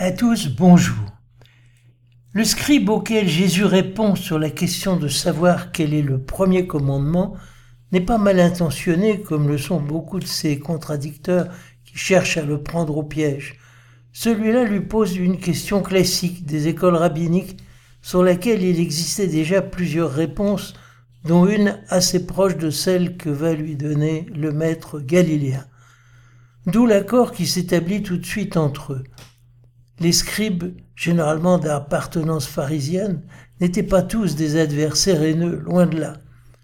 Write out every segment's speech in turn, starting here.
À tous, bonjour. Le scribe auquel Jésus répond sur la question de savoir quel est le premier commandement n'est pas mal intentionné comme le sont beaucoup de ses contradicteurs qui cherchent à le prendre au piège. Celui-là lui pose une question classique des écoles rabbiniques sur laquelle il existait déjà plusieurs réponses, dont une assez proche de celle que va lui donner le maître galiléen. D'où l'accord qui s'établit tout de suite entre eux. Les scribes, généralement d'appartenance pharisienne, n'étaient pas tous des adversaires haineux, loin de là.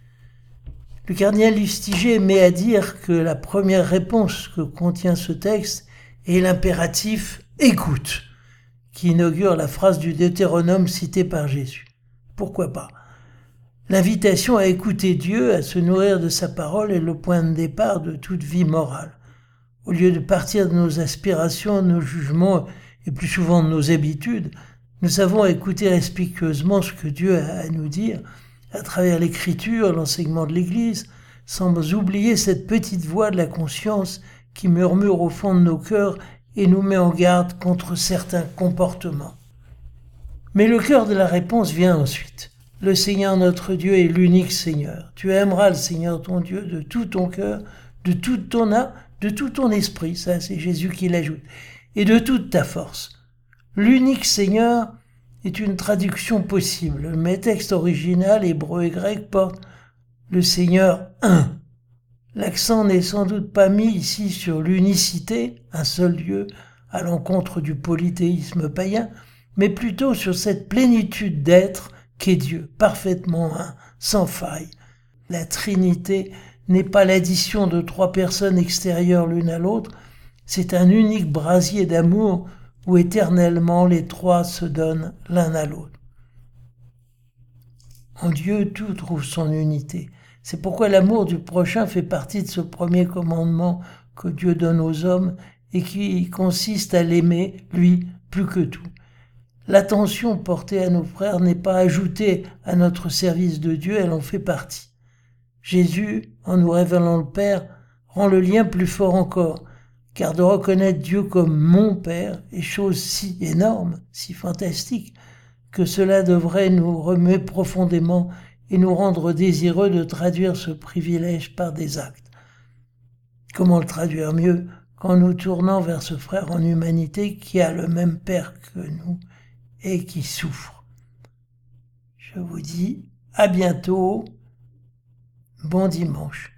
Le cardinal Lustiger met à dire que la première réponse que contient ce texte est l'impératif « écoute », qui inaugure la phrase du Deutéronome citée par Jésus. Pourquoi pas ? L'invitation à écouter Dieu, à se nourrir de sa parole est le point de départ de toute vie morale. Au lieu de partir de nos aspirations, nos jugements et plus souvent de nos habitudes, nous savons écouter respectueusement ce que Dieu a à nous dire à travers l'écriture, l'enseignement de l'Église, sans oublier cette petite voix de la conscience qui murmure au fond de nos cœurs et nous met en garde contre certains comportements. Mais le cœur de la réponse vient ensuite. Le Seigneur notre Dieu est l'unique Seigneur. Tu aimeras le Seigneur ton Dieu de tout ton cœur, de toute ton âme, de tout ton esprit, ça c'est Jésus qui l'ajoute, et de toute ta force. L'unique Seigneur est une traduction possible, mais le texte original, hébreu et grec, porte le Seigneur un. L'accent n'est sans doute pas mis ici sur l'unicité, un seul Dieu, à l'encontre du polythéisme païen, mais plutôt sur cette plénitude d'être qu'est Dieu, parfaitement un, sans faille. La Trinité n'est pas l'addition de trois personnes extérieures l'une à l'autre, c'est un unique brasier d'amour où éternellement les trois se donnent l'un à l'autre. En Dieu, tout trouve son unité. C'est pourquoi l'amour du prochain fait partie de ce premier commandement que Dieu donne aux hommes et qui consiste à l'aimer, lui, plus que tout. L'attention portée à nos frères n'est pas ajoutée à notre service de Dieu, elle en fait partie. Jésus, en nous révélant le Père, rend le lien plus fort encore, car de reconnaître Dieu comme mon Père est chose si énorme, si fantastique, que cela devrait nous remuer profondément et nous rendre désireux de traduire ce privilège par des actes. Comment le traduire mieux qu'en nous tournant vers ce frère en humanité qui a le même Père que nous et qui souffre. Je vous dis à bientôt. Bon dimanche.